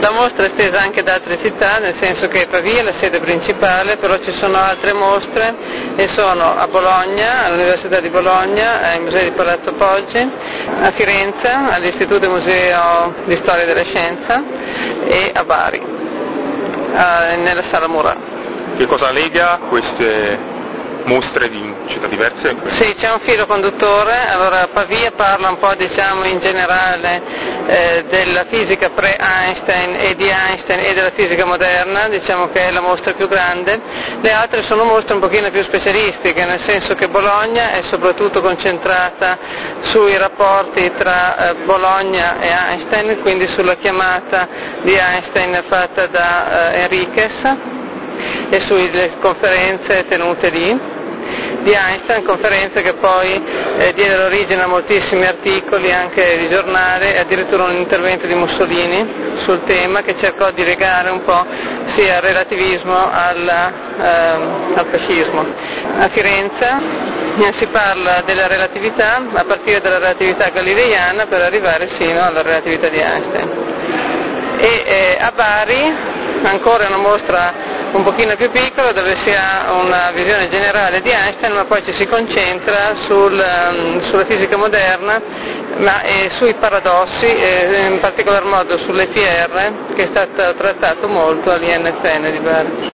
La mostra è estesa anche ad altre città, nel senso che Pavia è la sede principale, però ci sono altre mostre e sono a Bologna, all'Università di Bologna, ai Musei di Palazzo Poggi, a Firenze, all'Istituto e Museo di Storia della Scienza e a Bari, nella Sala Murat. Che cosa lega queste mostre di città diverse? Sì, c'è un filo conduttore. Allora, Pavia parla un po', in generale della fisica pre-Einstein e di Einstein e della fisica moderna, diciamo che è la mostra più grande. Le altre sono mostre un pochino più specialistiche, nel senso che Bologna è soprattutto concentrata sui rapporti tra Bologna e Einstein, quindi sulla chiamata di Einstein fatta da Enriquez e sulle conferenze tenute lì di Einstein, conferenze che poi diedero origine a moltissimi articoli anche di giornale e addirittura un intervento di Mussolini sul tema, che cercò di legare un po' sia al relativismo al fascismo. A Firenze si parla della relatività a partire dalla relatività galileiana per arrivare sino alla relatività di Einstein. E a Bari ancora una mostra un pochino più piccola, dove si ha una visione generale di Einstein, ma poi ci si concentra sulla fisica moderna e sui paradossi, in particolar modo sull'EPR, che è stato trattato molto all'INFN di Bari.